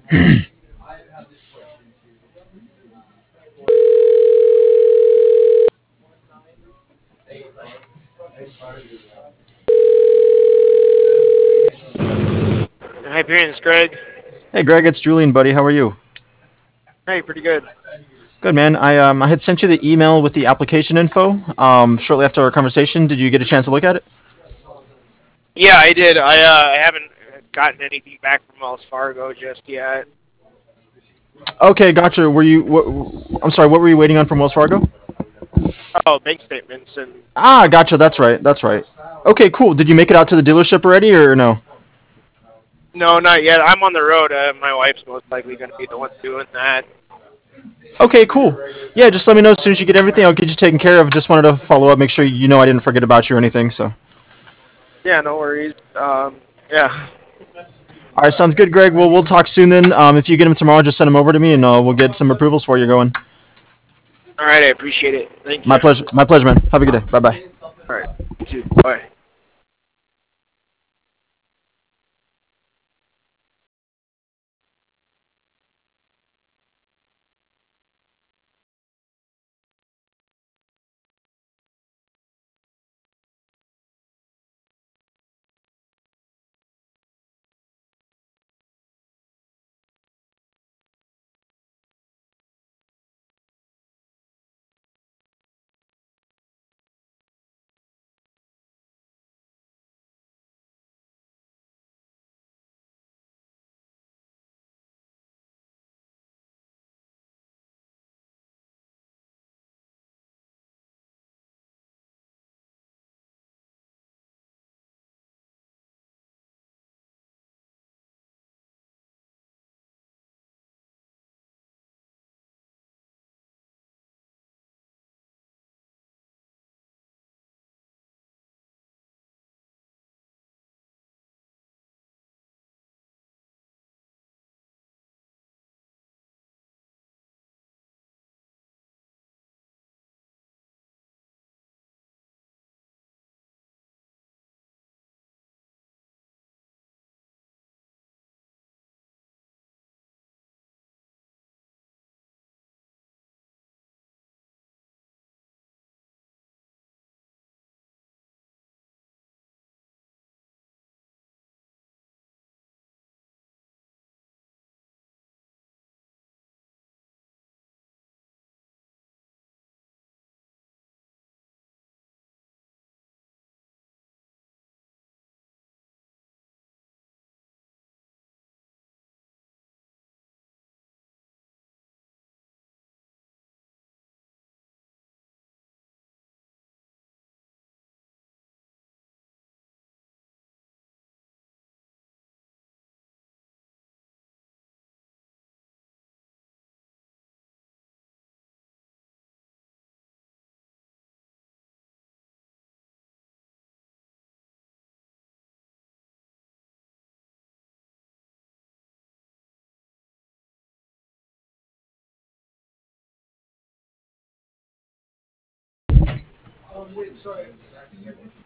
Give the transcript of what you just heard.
Hi, parents, Greg. Hey Greg, it's Julian, buddy. How are you? Hey, pretty good. Good, man. I had sent you the email with the application info shortly after our conversation. Did you get a chance to look at it? Yeah, I did. I haven't gotten anything back from Wells Fargo just yet. Okay, gotcha. I'm sorry. What were you waiting on from Wells Fargo? Oh, bank statements and Ah, gotcha. That's right. That's right. Okay, cool. Did you make it out to the dealership already, or no? no, not yet. I'm on the road. My wife's most likely going to be the one doing that. Okay, cool. Yeah, just let me know as soon as you get everything. I'll get you taken care of. Just wanted to follow up, make sure you know I didn't forget about you or anything. So, Yeah, no worries. Yeah. all right, sounds good, Greg. Well, we'll talk soon then. If you get them tomorrow, just send them over to me, and we'll get some approvals for you going. All right, I appreciate it. Thank My you. pleasure. My pleasure, man. Have a good day. Bye bye. All right, you too. Bye.